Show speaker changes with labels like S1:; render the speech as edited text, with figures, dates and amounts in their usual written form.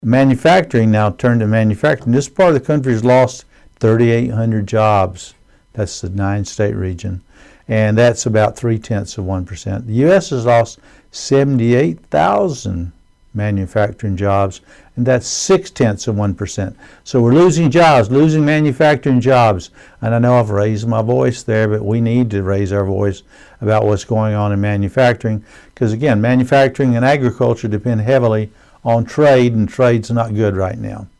S1: Manufacturing now turned to manufacturing. This part of the country has lost 3,800 jobs. That's the 9-state region. And that's about 0.3%. The U.S. has lost 78,000 manufacturing jobs, and that's 0.6%. So we're losing jobs, losing manufacturing jobs. And I know I've raised my voice there, but we need to raise our voice about what's going on in manufacturing, because again, manufacturing and agriculture depend heavily on trade, and trade's not good right now.